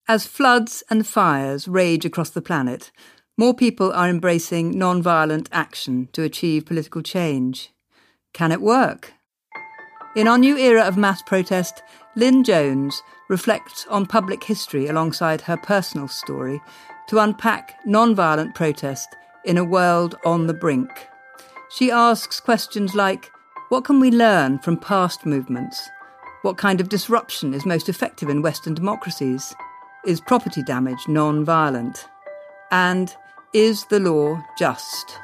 As floods and fires rage across the planet, more people are embracing non-violent action to achieve political change. Can it work? In our new era of mass protest, Lynn Jones reflects on public history alongside her personal story to unpack non-violent protest in a world on the brink. She asks questions like, what can we learn from past movements? What kind of disruption is most effective in Western democracies? Is property damage non-violent? And is the law just?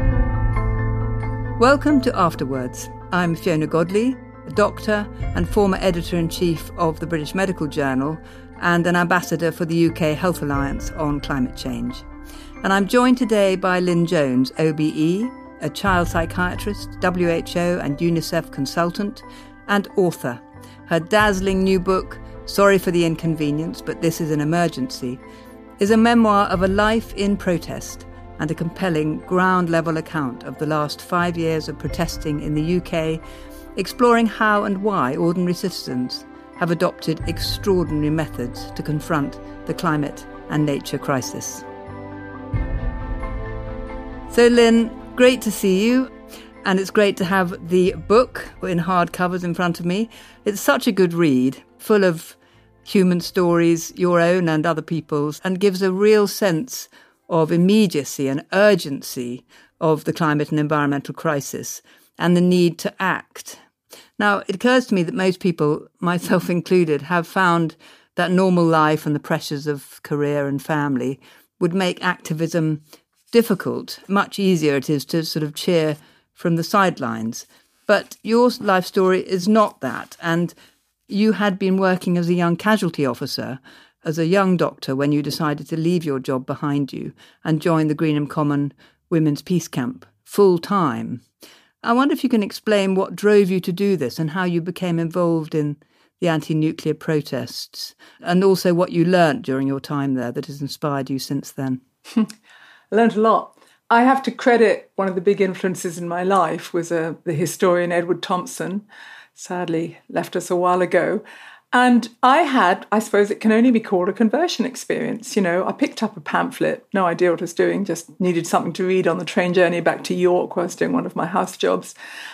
Welcome to Afterwards. I'm Fiona Godley, a doctor and former editor-in-chief of the British Medical Journal and an ambassador for the UK Health Alliance on climate change. And I'm joined today by Lynn Jones, OBE, a child psychiatrist, WHO and UNICEF consultant, and author. Her dazzling new book, Sorry for the Inconvenience, but This is an Emergency, is a memoir of a life in protest and a compelling ground-level account of the last 5 years of protesting in the UK, exploring how and why ordinary citizens have adopted extraordinary methods to confront the climate and nature crisis. So Lynn, great to see you. And it's great to have the book in hardcovers in front of me. It's such a good read, full of human stories, your own and other people's, and gives a real sense of immediacy and urgency of the climate and environmental crisis and the need to act. Now, it occurs to me that most people, myself included, have found that normal life and the pressures of career and family would make activism difficult. Much easier it is to sort of cheer from the sidelines. But your life story is not that. And you had been working as a young casualty officer, as a young doctor, when you decided to leave your job behind you and join the Greenham Common Women's Peace Camp full time. I wonder if you can explain what drove you to do this and how you became involved in the anti-nuclear protests, and also what you learnt during your time there that has inspired you since then. I learned a lot. I have to credit one of the big influences in my life was the historian Edward Thompson, sadly left us a while ago. And I had, I suppose it can only be called a conversion experience. You know, I picked up a pamphlet, no idea what I was doing, just needed something to read on the train journey back to York while I was doing one of my house jobs.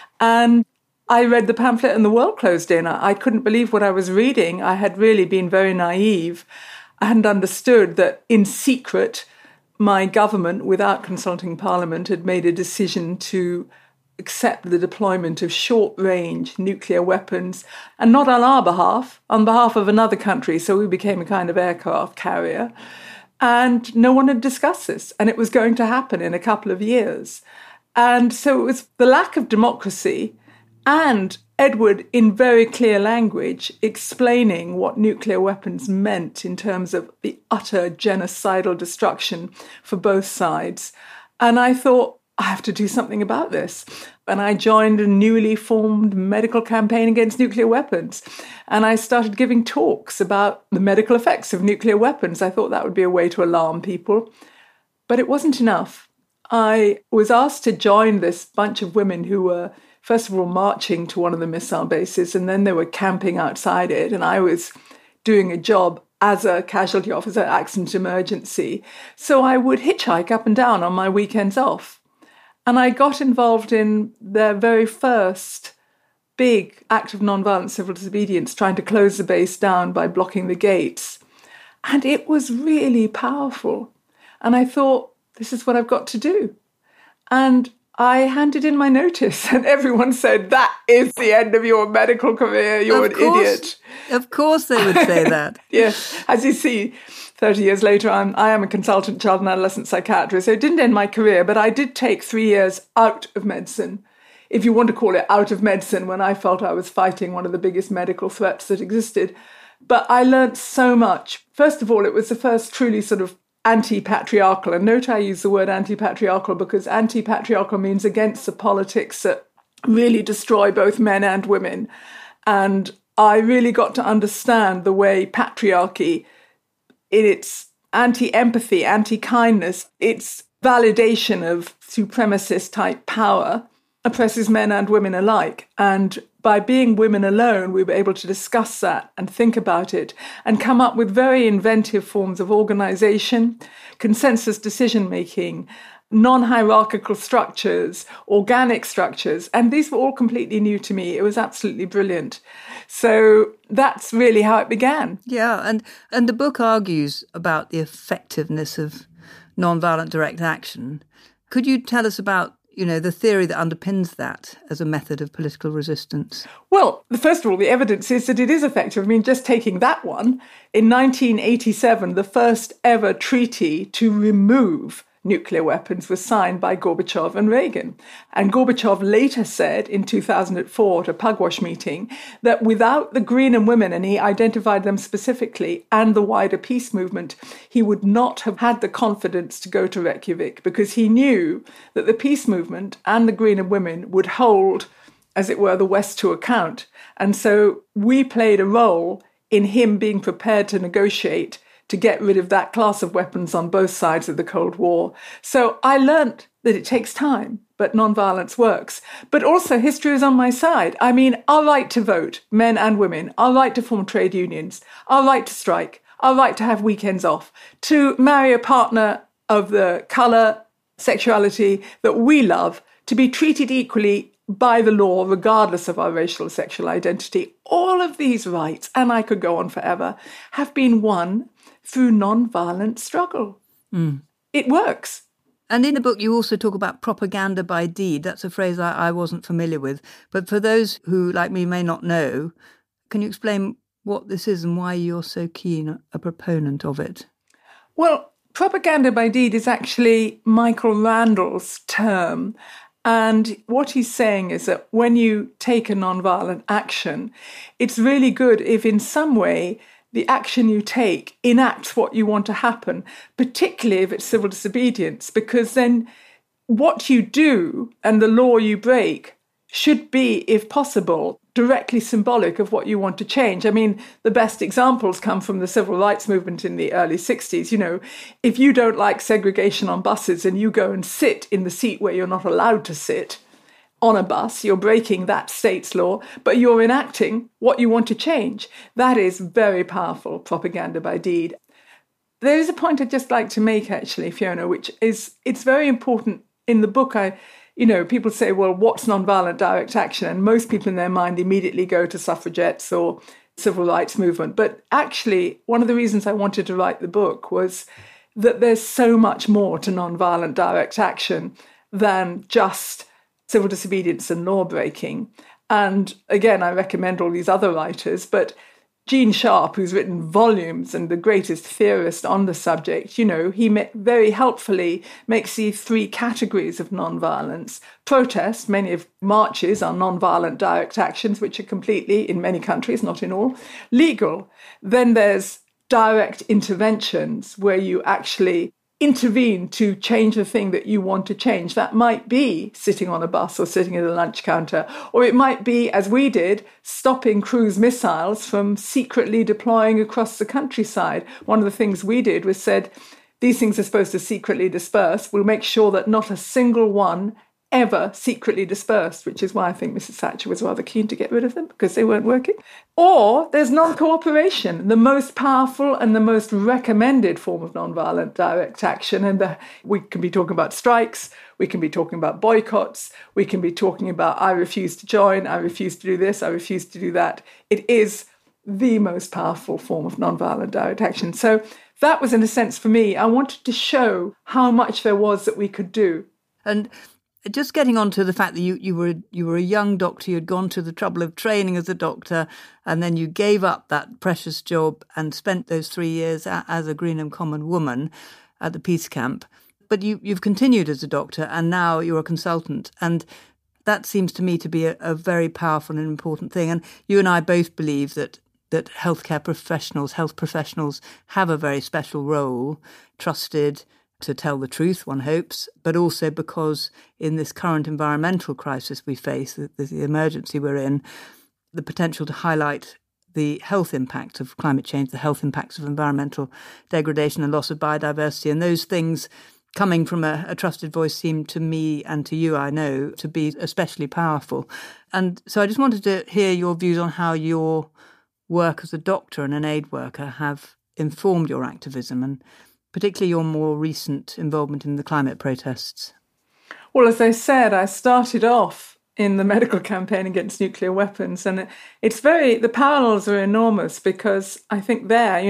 And I read the pamphlet and the world closed in. I couldn't believe what I was reading. I had really been very naive. I hadn't understood that in secret, my government, without consulting Parliament, had made a decision to accept the deployment of short-range nuclear weapons, and not on our behalf, on behalf of another country. So we became a kind of aircraft carrier. And no one had discussed this, and it was going to happen in a couple of years. And so it was the lack of democracy and Edward, in very clear language, explaining what nuclear weapons meant in terms of the utter genocidal destruction for both sides. And I thought, I have to do something about this. And I joined a newly formed medical campaign against nuclear weapons. And I started giving talks about the medical effects of nuclear weapons. I thought that would be a way to alarm people. But it wasn't enough. I was asked to join this bunch of women who were, first of all, marching to one of the missile bases, and then they were camping outside it. And I was doing a job as a casualty officer, accident emergency. So I would hitchhike up and down on my weekends off. And I got involved in their very first big act of nonviolent civil disobedience, trying to close the base down by blocking the gates. And it was really powerful. And I thought, this is what I've got to do. And I handed in my notice, and everyone said, that is the end of your medical career, you're an idiot. Of course they would say that. Yes, as you see, 30 years later, I am a consultant child and adolescent psychiatrist, so it didn't end my career, but I did take 3 years out of medicine, if you want to call it out of medicine, when I felt I was fighting one of the biggest medical threats that existed. But I learnt so much. First of all, it was the first truly sort of anti-patriarchal, and note I use the word anti-patriarchal because anti-patriarchal means against the politics that really destroy both men and women. And I really got to understand the way patriarchy, in its anti-empathy, anti-kindness, its validation of supremacist type power, oppresses men and women alike. And by being women alone, we were able to discuss that and think about it and come up with very inventive forms of organization, consensus decision-making, non-hierarchical structures, organic structures. And these were all completely new to me. It was absolutely brilliant. So that's really how it began. Yeah, and the book argues about the effectiveness of nonviolent direct action. Could you tell us about, the theory that underpins that as a method of political resistance? Well, first of all, the evidence is that it is effective. I mean, just taking that one, in 1987, the first ever treaty to remove nuclear weapons was signed by Gorbachev and Reagan. And Gorbachev later said in 2004 at a Pugwash meeting that without the Green and women, and he identified them specifically, and the wider peace movement, he would not have had the confidence to go to Reykjavik, because he knew that the peace movement and the Green and women would hold, as it were, the West to account. And so we played a role in him being prepared to negotiate to get rid of that class of weapons on both sides of the Cold War. So I learnt that it takes time, but nonviolence works. But also history is on my side. I mean, our right to vote, men and women, our right to form trade unions, our right to strike, our right to have weekends off, to marry a partner of the colour, sexuality that we love, to be treated equally by the law, regardless of our racial or sexual identity. All of these rights, and I could go on forever, have been won through non-violent struggle. It works. And in the book, you also talk about propaganda by deed. That's a phrase I wasn't familiar with. But for those who, like me, may not know, can you explain what this is and why you're so keen a proponent of it? Well, propaganda by deed is actually Michael Randall's term. And what he's saying is that when you take a non-violent action, it's really good if in some way the action you take enacts what you want to happen, particularly if it's civil disobedience, because then what you do and the law you break should be, if possible, directly symbolic of what you want to change. I mean, the best examples come from the civil rights movement in the early 60s. If you don't like segregation on buses and you go and sit in the seat where you're not allowed to sit on a bus, you're breaking that state's law, but you're enacting what you want to change. That is very powerful propaganda by deed. There is a point I'd just like to make, actually, Fiona, which is, it's very important in the book. People say, well, what's nonviolent direct action? And most people in their mind immediately go to suffragettes or civil rights movement. But actually, one of the reasons I wanted to write the book was that there's so much more to nonviolent direct action than just civil disobedience and law breaking. And again, I recommend all these other writers, but Gene Sharp, who's written volumes and the greatest theorist on the subject, he very helpfully makes these three categories of nonviolence. Protest, many of marches are nonviolent direct actions, which are completely, in many countries, not in all, legal. Then there's direct interventions, where you actually intervene to change the thing that you want to change. That might be sitting on a bus or sitting at a lunch counter, or it might be, as we did, stopping cruise missiles from secretly deploying across the countryside. One of the things we did was said, these things are supposed to secretly disperse. We'll make sure that not a single one ever secretly dispersed, which is why I think Mrs. Thatcher was rather keen to get rid of them, because they weren't working. Or there's non-cooperation, the most powerful and the most recommended form of non-violent direct action. And we can be talking about strikes, we can be talking about boycotts, we can be talking about I refuse to join, I refuse to do this, I refuse to do that. It is the most powerful form of non-violent direct action. So that was, in a sense, for me, I wanted to show how much there was that we could do. And just getting on to the fact that you were a young doctor, you had gone to the trouble of training as a doctor, and then you gave up that precious job and spent those 3 years as a Greenham Common woman at the peace camp. But you've continued as a doctor, and now you're a consultant. And that seems to me to be a very powerful and important thing. And you and I both believe that health professionals have a very special role, trusted to tell the truth, one hopes, but also because in this current environmental crisis we face, the emergency we're in, the potential to highlight the health impacts of climate change, the health impacts of environmental degradation and loss of biodiversity, and those things coming from a trusted voice seemed to me and to you, I know, to be especially powerful. And so I just wanted to hear your views on how your work as a doctor and an aid worker have informed your activism, and particularly your more recent involvement in the climate protests. Well, as I said, I started off in the medical campaign against nuclear weapons. And the parallels are enormous, because I think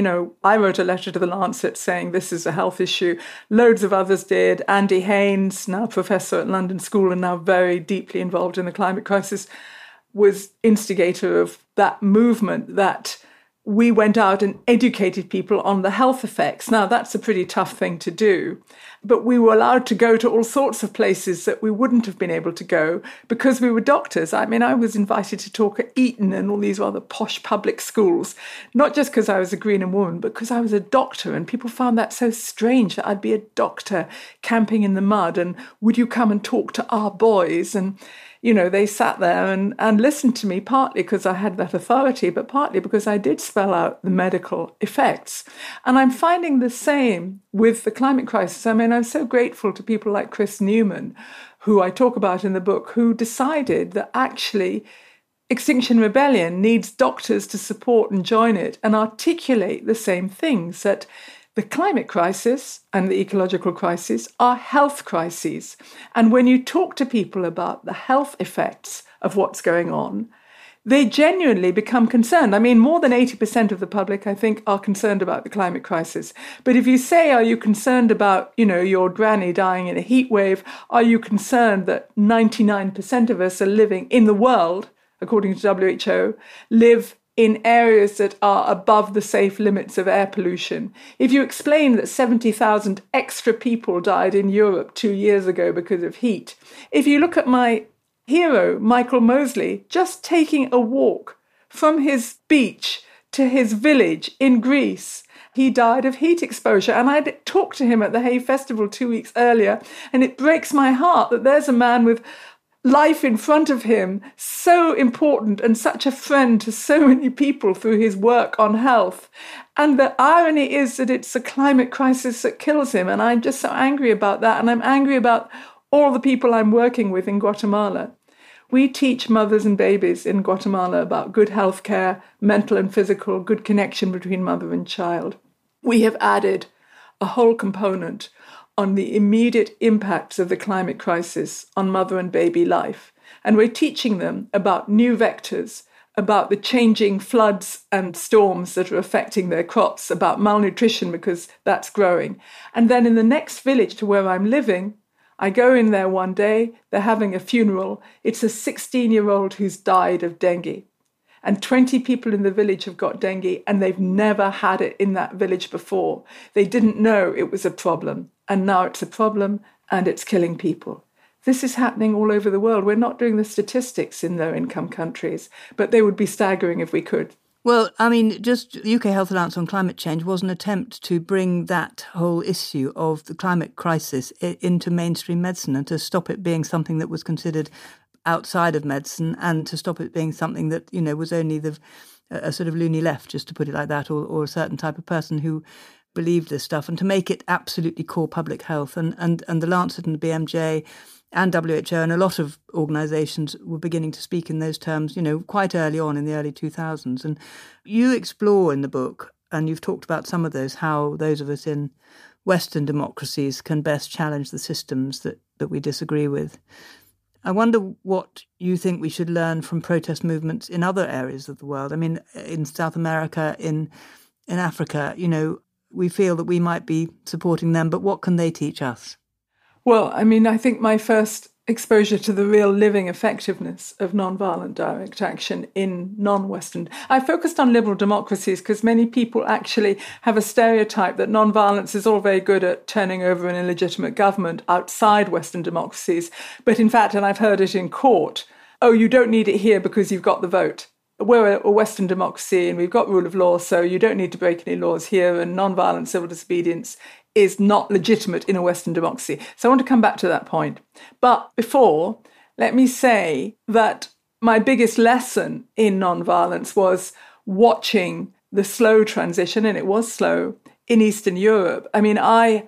I wrote a letter to the Lancet saying this is a health issue. Loads of others did. Andy Haynes, now professor at London School and now very deeply involved in the climate crisis, was instigator of that movement that we went out and educated people on the health effects. Now, that's a pretty tough thing to do, but we were allowed to go to all sorts of places that we wouldn't have been able to go because we were doctors. I mean, I was invited to talk at Eton and all these rather posh public schools, not just because I was a Greenham woman, but because I was a doctor, and people found that so strange that I'd be a doctor camping in the mud, and would you come and talk to our boys? And they sat there and listened to me, partly because I had that authority, but partly because I did spell out the medical effects. And I'm finding the same with the climate crisis. I mean, I'm so grateful to people like Chris Newman, who I talk about in the book, who decided that actually Extinction Rebellion needs doctors to support and join it and articulate the same things, that the climate crisis and the ecological crisis are health crises. And when you talk to people about the health effects of what's going on, they genuinely become concerned. I mean, more than 80% of the public, I think, are concerned about the climate crisis. But if you say, are you concerned about, your granny dying in a heat wave? Are you concerned that 99% of us are living in the world, according to WHO, live in areas that are above the safe limits of air pollution? If you explain that 70,000 extra people died in Europe 2 years ago because of heat, if you look at my hero, Michael Mosley, just taking a walk from his beach to his village in Greece, he died of heat exposure. And I talked to him at the Hay Festival 2 weeks earlier, and it breaks my heart that there's a man with life in front of him, so important and such a friend to so many people through his work on health. And the irony is that it's the climate crisis that kills him. And I'm just so angry about that. And I'm angry about all the people I'm working with in Guatemala. We teach mothers and babies in Guatemala about good health care, mental and physical, good connection between mother and child. We have added a whole component on the immediate impacts of the climate crisis on mother and baby life. And we're teaching them about new vectors, about the changing floods and storms that are affecting their crops, about malnutrition because that's growing. And then in the next village to where I'm living, I go in there one day, they're having a funeral. It's a 16-year-old who's died of dengue. And 20 people in the village have got dengue, and they've never had it in that village before. They didn't know it was a problem. And now it's a problem, and it's killing people. This is happening all over the world. We're not doing the statistics in low-income countries, but they would be staggering if we could. Well, I mean, just UK Health Alliance on Climate Change was an attempt to bring that whole issue of the climate crisis into mainstream medicine and to stop it being something that was considered outside of medicine, and to stop it being something that, was only a sort of loony left, just to put it like that, or a certain type of person who believed this stuff, and to make it absolutely core public health. And the Lancet and the BMJ and WHO and a lot of organisations were beginning to speak in those terms, quite early on in the early 2000s. And you explore in the book, and you've talked about some of those, how those of us in Western democracies can best challenge the systems that we disagree with. I wonder what you think we should learn from protest movements in other areas of the world. I mean, in South America, in Africa, we feel that we might be supporting them, but what can they teach us? Well, I mean, I think my first exposure to the real living effectiveness of nonviolent direct action in non-Western. I focused on liberal democracies because many people actually have a stereotype that nonviolence is all very good at turning over an illegitimate government outside Western democracies. But in fact, and I've heard it in court, you don't need it here because you've got the vote. We're a Western democracy and we've got rule of law, so you don't need to break any laws here, and nonviolent civil disobedience is not legitimate in a Western democracy. So I want to come back to that point. But before, let me say that my biggest lesson in nonviolence was watching the slow transition, and it was slow, in Eastern Europe. I mean, I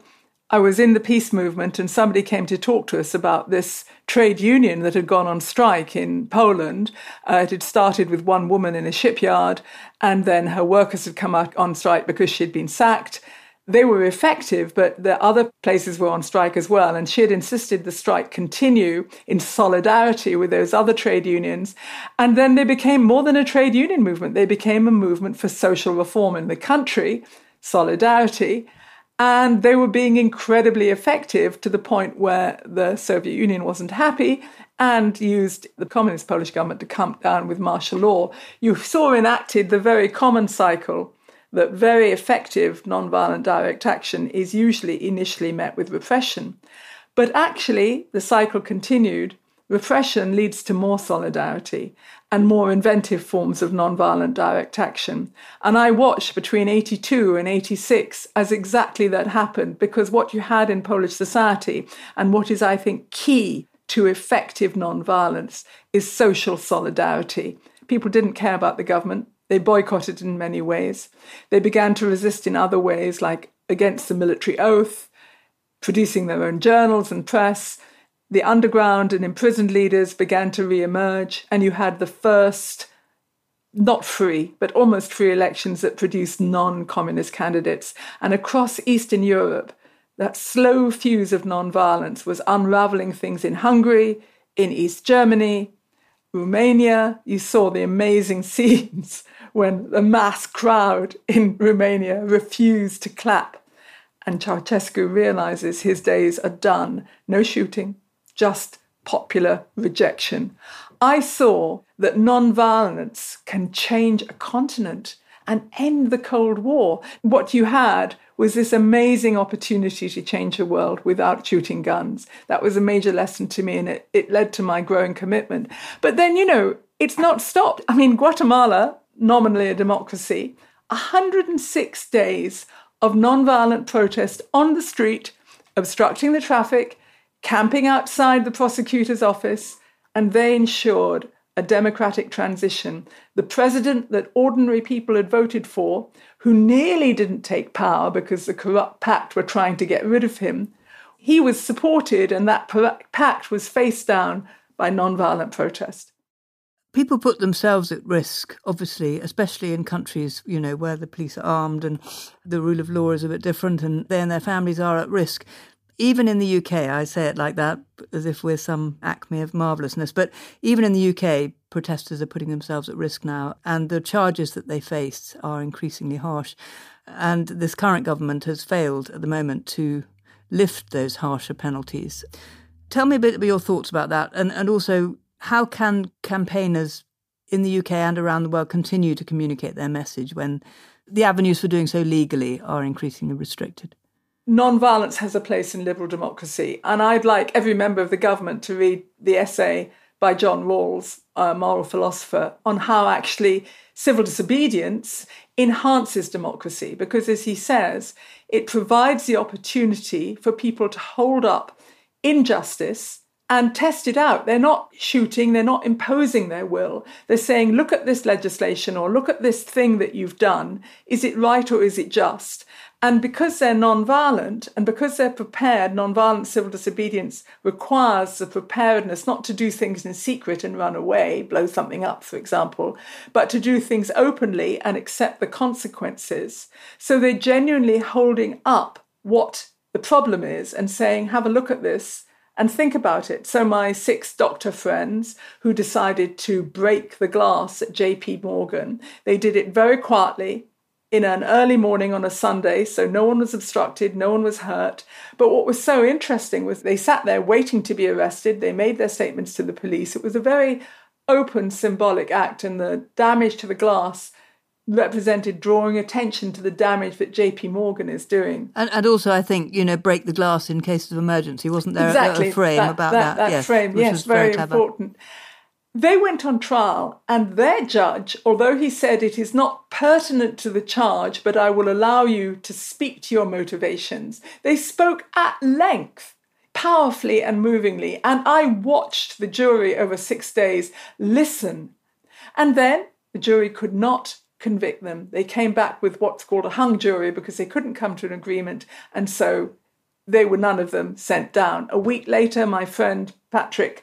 I was in the peace movement and somebody came to talk to us about this trade union that had gone on strike in Poland. It had started with one woman in a shipyard, and then her workers had come out on strike because she'd been sacked. They were effective, but the other places were on strike as well. And she had insisted the strike continue in solidarity with those other trade unions. And then they became more than a trade union movement. They became a movement for social reform in the country, solidarity. And they were being incredibly effective to the point where the Soviet Union wasn't happy and used the communist Polish government to come down with martial law. You saw enacted the very common cycle that very effective nonviolent direct action is usually initially met with repression. But actually, the cycle continued. Repression leads to more solidarity and more inventive forms of nonviolent direct action. And I watched between 82 and 86 as exactly that happened, because what you had in Polish society, and what is, I think, key to effective nonviolence, is social solidarity. People didn't care about the government. They boycotted in many ways. They began to resist in other ways, like against the military oath, producing their own journals and press. The underground and imprisoned leaders began to re-emerge, and you had the first, not free, but almost free elections that produced non-communist candidates. And across Eastern Europe, that slow fuse of non-violence was unraveling things in Hungary, in East Germany, Romania. You saw the amazing scenes when the mass crowd in Romania refused to clap. And Ceausescu realizes his days are done. No shooting, just popular rejection. I saw that non-violence can change a continent and end the Cold War. What you had was this amazing opportunity to change the world without shooting guns. That was a major lesson to me, and it led to my growing commitment. But then, it's not stopped. I mean, Guatemala, nominally a democracy, 106 days of non-violent protest on the street, obstructing the traffic, camping outside the prosecutor's office, and they ensured a democratic transition. The president that ordinary people had voted for, who nearly didn't take power because the corrupt pact were trying to get rid of him, he was supported, and that pact was faced down by non-violent protest. People put themselves at risk, obviously, especially in countries, where the police are armed and the rule of law is a bit different, and they and their families are at risk. Even in the UK, I say it like that, as if we're some acme of marvellousness, but even in the UK, protesters are putting themselves at risk now, and the charges that they face are increasingly harsh. And this current government has failed at the moment to lift those harsher penalties. Tell me a bit about your thoughts about that, and also how can campaigners in the UK and around the world continue to communicate their message when the avenues for doing so legally are increasingly restricted? Non-violence has a place in liberal democracy. And I'd like every member of the government to read the essay by John Rawls, a moral philosopher, on how actually civil disobedience enhances democracy. Because as he says, it provides the opportunity for people to hold up injustice and test it out. They're not shooting, they're not imposing their will. They're saying, look at this legislation or look at this thing that you've done. Is it right or is it just? And because they're non-violent and because they're prepared, non-violent civil disobedience requires the preparedness not to do things in secret and run away, blow something up, for example, but to do things openly and accept the consequences. So they're genuinely holding up what the problem is and saying, have a look at this and think about it. So my 6 doctor friends who decided to break the glass at JP Morgan, they did it very quietly in an early morning on a Sunday, so no one was obstructed, no one was hurt. But what was so interesting was they sat there waiting to be arrested. They made their statements to the police. It was a very open, symbolic act, and the damage to the glass represented drawing attention to the damage that JP Morgan is doing. And also, I think, break the glass in cases of emergency. Wasn't there exactly. a frame about that? That yes, frame, yes, very important. They went on trial, and their judge, although he said it is not pertinent to the charge, but I will allow you to speak to your motivations, they spoke at length, powerfully and movingly. And I watched the jury over 6 days listen. And then the jury could not convict them. They came back with what's called a hung jury because they couldn't come to an agreement. And so they were none of them sent down. A week later, my friend Patrick,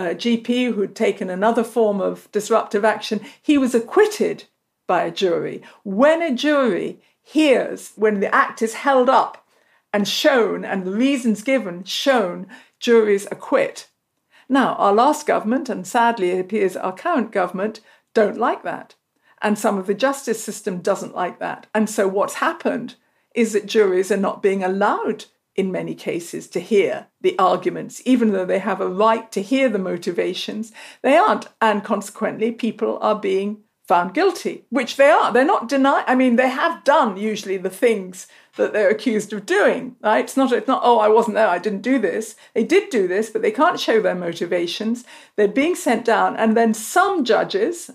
GP, who'd taken another form of disruptive action, he was acquitted by a jury. When a jury hears, when the act is held up and shown and the reasons given shown, juries acquit. Now, our last government, and sadly it appears our current government, don't like that. And some of the justice system doesn't like that. And so what's happened is that juries are not being allowed in many cases to hear the arguments, even though they have a right to hear the motivations. They aren't. And consequently, people are being found guilty, which they are. They're not denied. I mean, they have done usually the things that they're accused of doing, right? It's not, oh, I wasn't there, I didn't do this. They did do this, but they can't show their motivations. They're being sent down. And then some judges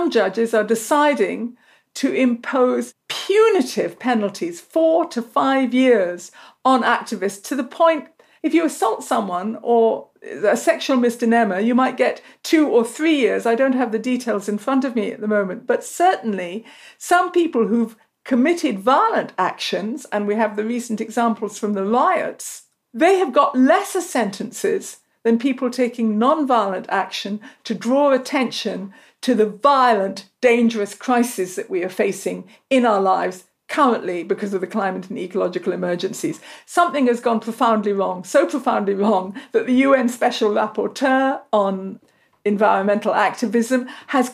are deciding to impose punitive penalties, 4 to 5 years on activists, to the point, if you assault someone or a sexual misdemeanor, you might get 2 or 3 years. I don't have the details in front of me at the moment, but certainly some people who've committed violent actions, and we have the recent examples from the riots, they have got lesser sentences than people taking non-violent action to draw attention to the violent, dangerous crisis that we are facing in our lives currently because of the climate and ecological emergencies. Something has gone profoundly wrong, so profoundly wrong that the UN Special Rapporteur on environmental activism has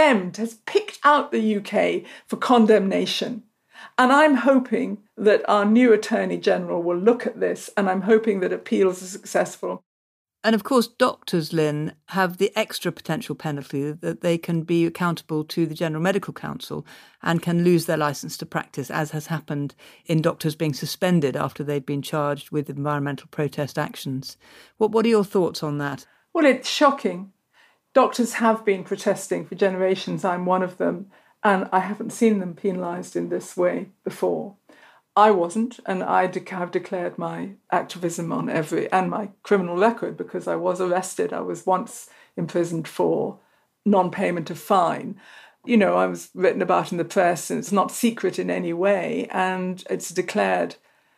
picked out the UK for condemnation. And I'm hoping that our new Attorney General will look at this, and I'm hoping that appeals are successful. And of course, doctors, Lynn, have the extra potential penalty that they can be accountable to the General Medical Council and can lose their licence to practice, as has happened in doctors being suspended after they've been charged with environmental protest actions. What are your thoughts on that? Well, it's shocking. Doctors have been protesting for generations. I'm one of them, and I haven't seen them penalised in this way before. I wasn't, and I have declared my activism on and my criminal record because I was arrested. I was once imprisoned for non-payment of fine. You know, I was written about in the press, and it's not secret in any way, and it's declared.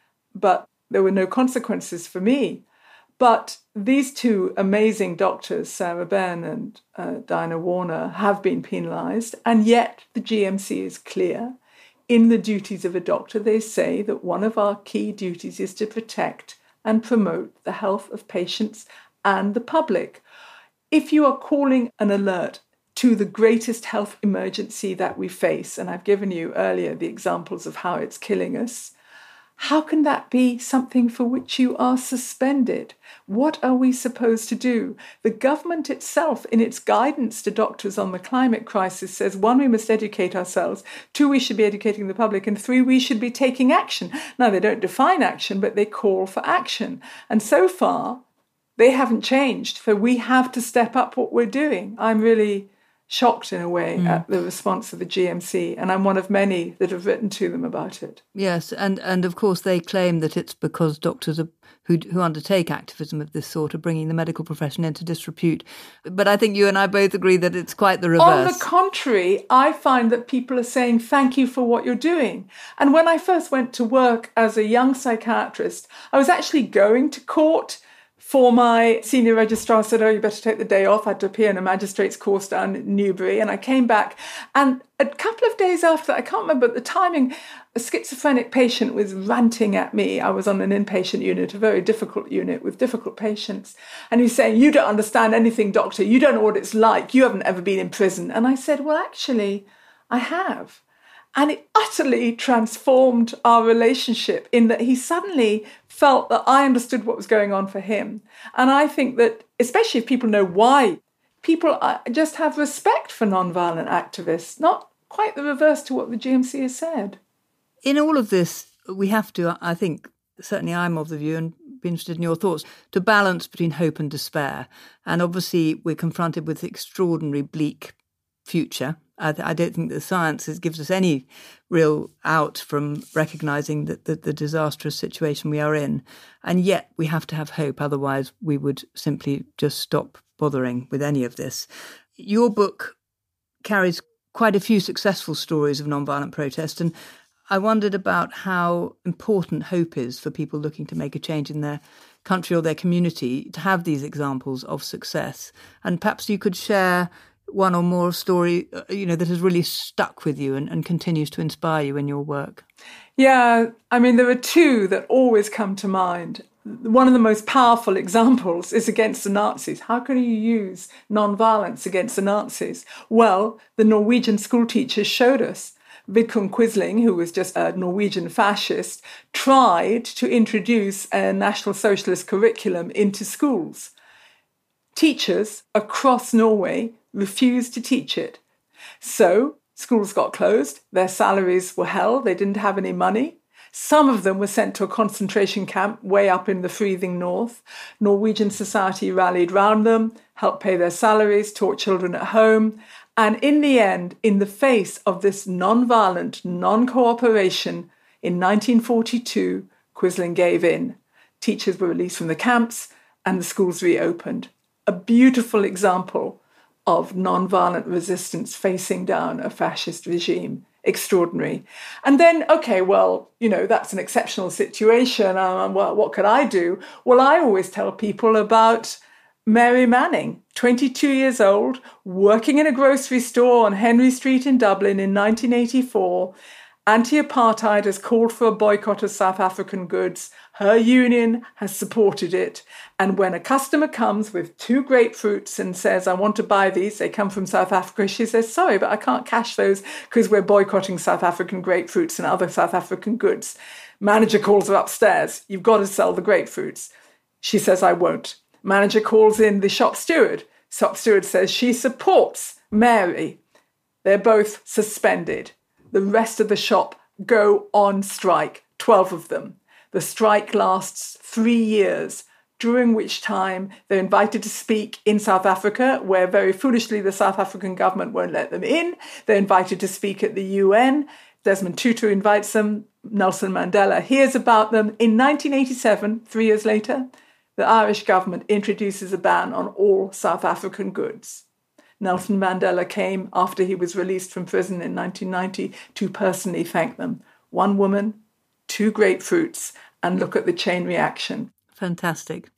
But there were no consequences for me. But these two amazing doctors, Sarah Ben and Diana Warner, have been penalised, and yet the GMC is clear. In the duties of a doctor, they say that one of our key duties is to protect and promote the health of patients and the public. If you are calling an alert to the greatest health emergency that we face, and I've given you earlier the examples of how it's killing us, how can that be something for which you are suspended? What are we supposed to do? The government itself, in its guidance to doctors on the climate crisis, says, 1, we must educate ourselves, 2, we should be educating the public, and 3, we should be taking action. Now, they don't define action, but they call for action. And so far, they haven't changed. So we have to step up what we're doing. I'm really shocked in a way at the response of the GMC, and I'm one of many that have written to them about it. Yes, and of course they claim that it's because doctors who undertake activism of this sort are bringing the medical profession into disrepute. But I think you and I both agree that it's quite the reverse. On the contrary, I find that people are saying thank you for what you're doing. And when I first went to work as a young psychiatrist, I was actually going to court for my senior registrar said, you better take the day off. I had to appear in a magistrate's course down in Newbury. And I came back. And a couple of days after that, I can't remember the timing, a schizophrenic patient was ranting at me. I was on an inpatient unit, a very difficult unit with difficult patients. And he's saying, you don't understand anything, doctor. You don't know what it's like. You haven't ever been in prison. And I said, well, actually, I have. And it utterly transformed our relationship in that he suddenly felt that I understood what was going on for him. And I think that, especially if people know why, people just have respect for non-violent activists, not quite the reverse to what the GMC has said. In all of this, we have to, I think, certainly I'm of the view, and be interested in your thoughts, to balance between hope and despair. And obviously we're confronted with extraordinary bleak future. I don't think the science gives us any real out from recognising that the disastrous situation we are in. And yet we have to have hope, otherwise we would simply just stop bothering with any of this. Your book carries quite a few successful stories of nonviolent protest, and I wondered about how important hope is for people looking to make a change in their country or their community, to have these examples of success. And perhaps you could share one or more story, that has really stuck with you and continues to inspire you in your work. Yeah, I mean, there are two that always come to mind. One of the most powerful examples is against the Nazis. How can you use non-violence against the Nazis? Well, the Norwegian school teachers showed us. Vidkun Quisling, who was just a Norwegian fascist, tried to introduce a National Socialist curriculum into schools. Teachers across Norway refused to teach it. So schools got closed, their salaries were held, they didn't have any money. Some of them were sent to a concentration camp way up in the freezing north. Norwegian society rallied round them, helped pay their salaries, taught children at home. And in the end, in the face of this non-violent, non-cooperation, in 1942, Quisling gave in. Teachers were released from the camps and the schools reopened. A beautiful example of non-violent resistance facing down a fascist regime. Extraordinary. And then, that's an exceptional situation. What could I do? Well, I always tell people about Mary Manning, 22 years old, working in a grocery store on Henry Street in Dublin in 1984. Anti-apartheid has called for a boycott of South African goods. Her union has supported it. And when a customer comes with 2 grapefruits and says, I want to buy these, they come from South Africa, she says, sorry, but I can't cash those because we're boycotting South African grapefruits and other South African goods. Manager calls her upstairs. You've got to sell the grapefruits. She says, I won't. Manager calls in the shop steward. Shop steward says she supports Mary. They're both suspended. The rest of the shop go on strike, 12 of them. The strike lasts 3 years, during which time they're invited to speak in South Africa, where very foolishly the South African government won't let them in. They're invited to speak at the UN. Desmond Tutu invites them. Nelson Mandela hears about them. In 1987, 3 years later, the Irish government introduces a ban on all South African goods. Nelson Mandela came after he was released from prison in 1990 to personally thank them. 1 woman, 2 grapefruits, and look at the chain reaction. Fantastic.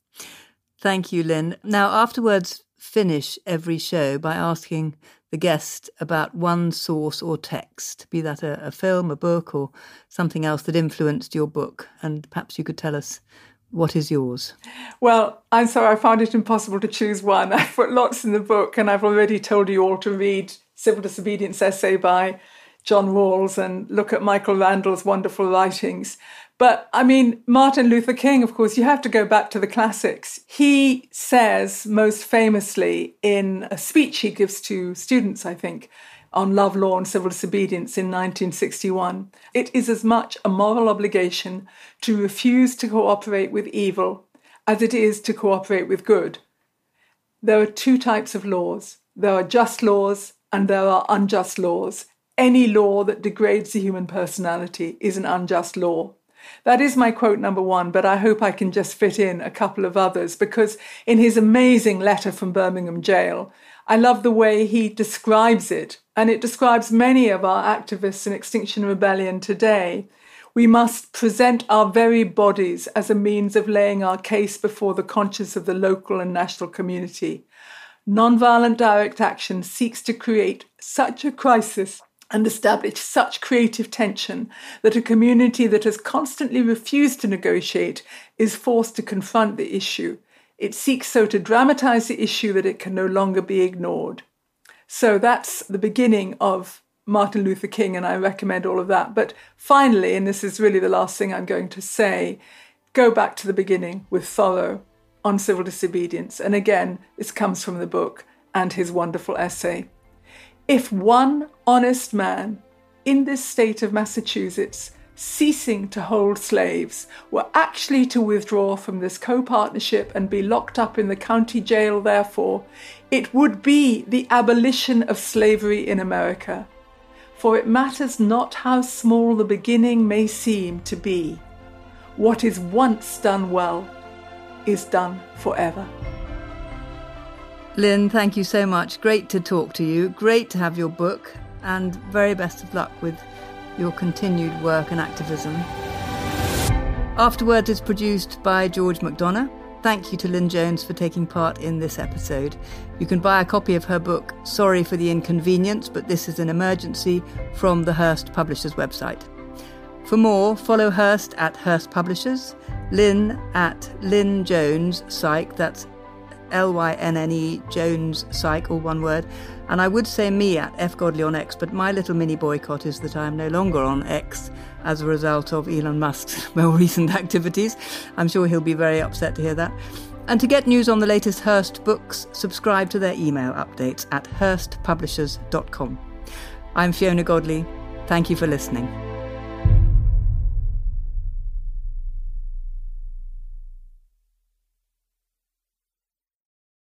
Thank you, Lynn. Now, afterwards, finish every show by asking the guest about one source or text, be that a film, a book, or something else that influenced your book. And perhaps you could tell us, what is yours? Well, I'm sorry, I found it impossible to choose one. I've put lots in the book, and I've already told you all to read Civil Disobedience essay by John Rawls and look at Michael Randall's wonderful writings. But, Martin Luther King, of course, you have to go back to the classics. He says most famously in a speech he gives to students, I think, on love, law and civil disobedience in 1961, it is as much a moral obligation to refuse to cooperate with evil as it is to cooperate with good. There are 2 types of laws. There are just laws and there are unjust laws. Any law that degrades the human personality is an unjust law. That is my quote number 1, but I hope I can just fit in a couple of others, because in his amazing letter from Birmingham jail, I love the way he describes it, and it describes many of our activists in Extinction Rebellion today. We must present our very bodies as a means of laying our case before the conscience of the local and national community. Nonviolent direct action seeks to create such a crisis and establish such creative tension that a community that has constantly refused to negotiate is forced to confront the issue. It seeks so to dramatize the issue that it can no longer be ignored. So that's the beginning of Martin Luther King, and I recommend all of that. But finally, and this is really the last thing I'm going to say, go back to the beginning with Thoreau on civil disobedience. And again, this comes from the book and his wonderful essay. If one honest man in this state of Massachusetts, ceasing to hold slaves, were actually to withdraw from this co-partnership and be locked up in the county jail, therefore, it would be the abolition of slavery in America. For it matters not how small the beginning may seem to be. What is once done well is done forever. Lynn, thank you so much. Great to talk to you. Great to have your book, and very best of luck with your continued work and activism. Afterwards is produced by George McDonough. Thank you to Lynn Jones for taking part in this episode. You can buy a copy of her book, Sorry for the Inconvenience, but This is an Emergency, from the Hearst Publishers website. For more, follow Hearst at Hearst Publishers, Lynn at Lynn Jones Psych, that's Lynne Jones Psych, all one word. And I would say me at fgodley on X, but my little mini boycott is that I am no longer on X as a result of Elon Musk's more recent activities. I'm sure he'll be very upset to hear that. And to get news on the latest Hearst books, subscribe to their email updates at hearstpublishers.com. I'm Fiona Godley. Thank you for listening.